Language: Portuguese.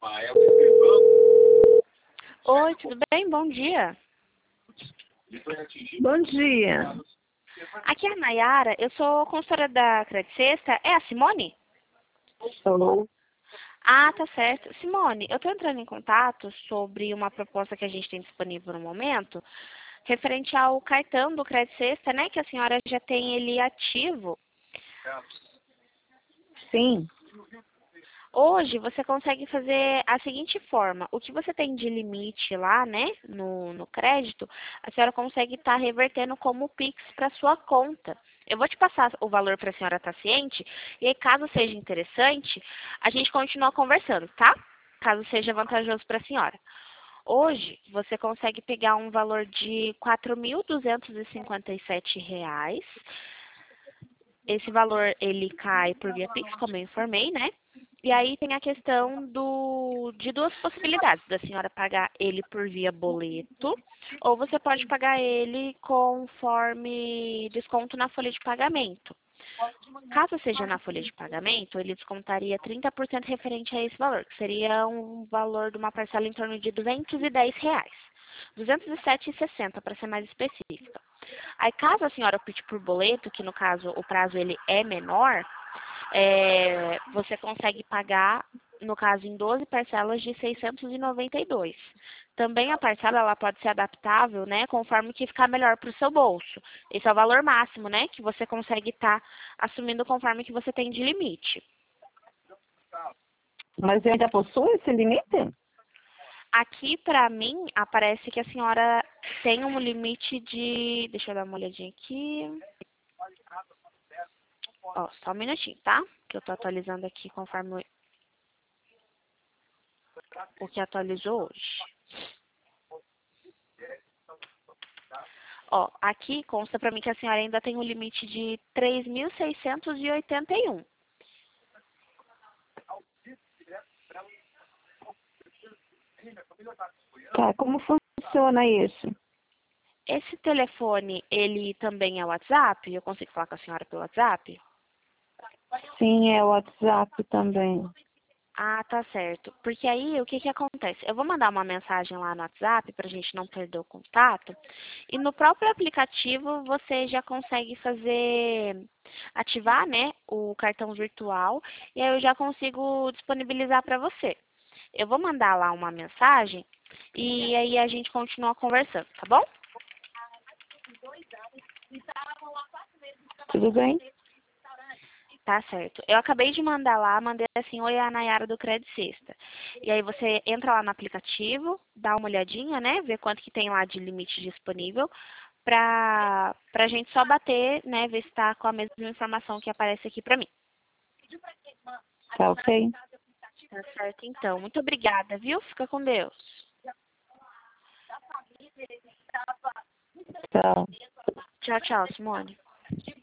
Oi, tudo bem? Bom dia. Bom dia. Aqui é a Nayara, eu sou consultora da Credit Sexta. É a Simone? Sou. Ah, tá certo. Simone, eu estou entrando em contato sobre uma proposta que a gente tem disponível no momento, referente ao cartão do Credit Sexta, né? Que a senhora já tem ele ativo. Sim. Hoje você consegue fazer a seguinte forma: o que você tem de limite lá, né, no crédito, a senhora consegue estar revertendo como Pix para sua conta. Eu vou te passar o valor para a senhora estar ciente, e aí, caso seja interessante, a gente continua conversando, tá? Caso seja vantajoso para a senhora. Hoje, você consegue pegar um valor de R$ 4.257. Esse valor, ele cai por via Pix, como eu informei, né? E aí tem a questão de duas possibilidades, da senhora pagar ele por via boleto, ou você pode pagar ele conforme desconto na folha de pagamento. Caso seja na folha de pagamento, ele descontaria 30% referente a esse valor, que seria um valor de uma parcela em torno de R$ 210. R$ 207,60 para ser mais específica. Aí, caso a senhora opte por boleto, que no caso o prazo ele é menor, você consegue pagar, no caso, em 12 parcelas de 692. Também a parcela ela pode ser adaptável, né, conforme que ficar melhor para o seu bolso. Esse é o valor máximo, né, que você consegue estar assumindo conforme que você tem de limite. Mas eu ainda possuo esse limite? Aqui, para mim, aparece que a senhora tem um limite de... Deixa eu dar uma olhadinha aqui. Ó, só um minutinho, tá? Que eu tô atualizando aqui conforme o que atualizou hoje. Ó, aqui consta pra mim que a senhora ainda tem um limite de 3.681. Tá, como funciona isso? Esse telefone, ele também é WhatsApp? Eu consigo falar com a senhora pelo WhatsApp? Sim, é o WhatsApp também. Ah, tá certo. Porque aí, o que que acontece? Eu vou mandar uma mensagem lá no WhatsApp pra gente não perder o contato. E no próprio aplicativo, você já consegue ativar, né, o cartão virtual. E aí eu já consigo disponibilizar para você. Eu vou mandar lá uma mensagem e aí a gente continua conversando, tá bom? Tudo bem? Tá certo. Eu acabei de mandar lá, mandei assim: oi, é a Nayara do Credit Sexta. E aí você entra lá no aplicativo, dá uma olhadinha, né, ver quanto que tem lá de limite disponível, pra gente só bater, né, ver se tá com a mesma informação que aparece aqui pra mim. Tá ok? Tá certo, então. Muito obrigada, viu? Fica com Deus. Tchau. Tchau, tchau, Simone.